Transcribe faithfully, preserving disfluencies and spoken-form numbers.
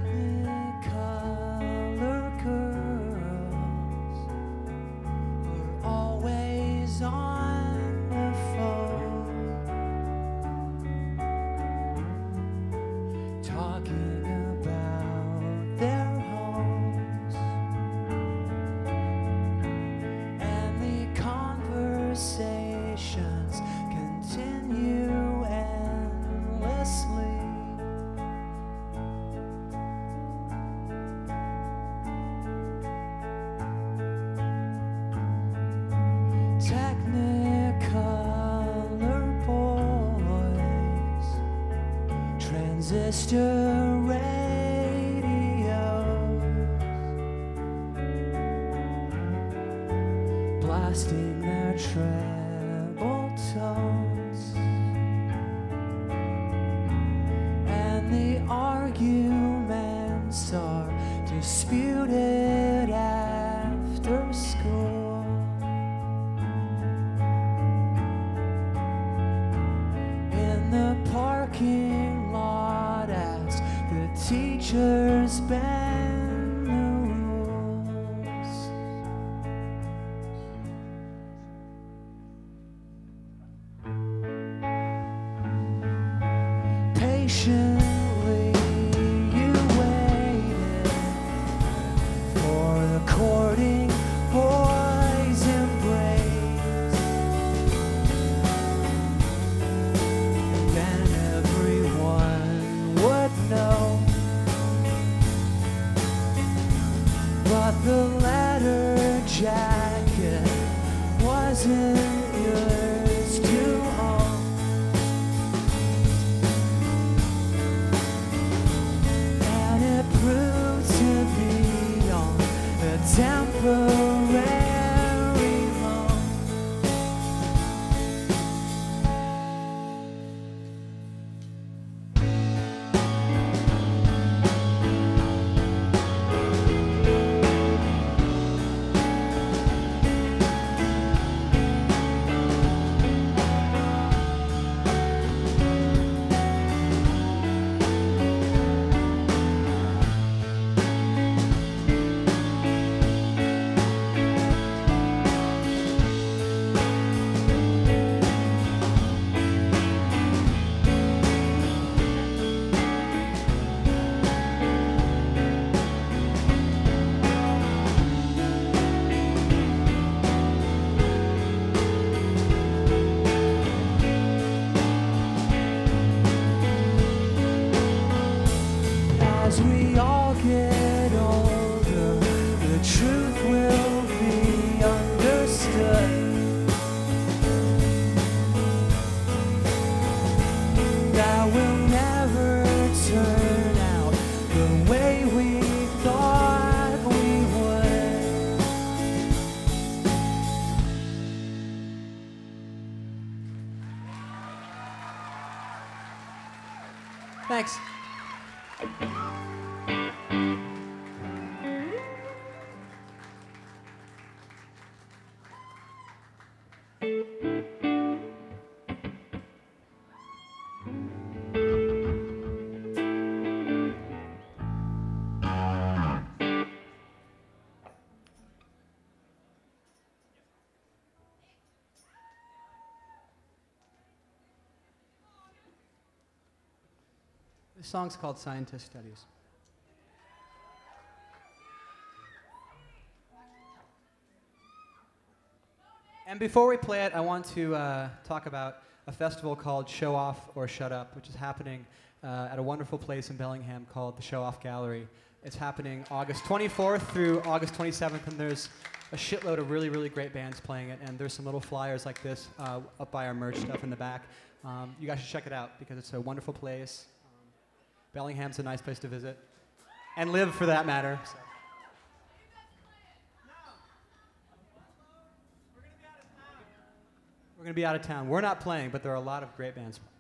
Technicolor girls are always on the phone, talking about their homes, and the conversations continue endlessly. Technicolor boys, transistor radios, blasting their treble tones, and the arguments are disputed after school. In the parking lot as the teachers bend the rules. Patiently you waited for the courting boy's embrace, and then everyone would know. But the letter jacket wasn't yours to own, and it proved to be on a temporary loan. As we all get older, the truth will be understood. That will never turn out the way we thought we would. Thanks. This song's called Scientist Studies. And before we play it, I want to uh, talk about a festival called Show Off or Shut Up, which is happening uh, at a wonderful place in Bellingham called the Show Off Gallery. It's happening August twenty-fourth through August twenty-seventh, and there's a shitload of really, really great bands playing it, and there's some little flyers like this uh, up by our merch stuff in the back. Um, you guys should check it out because it's a wonderful place. Um, Bellingham's a nice place to visit, and live for that matter. So. We're going to be out of town. We're not playing, but there are a lot of great bands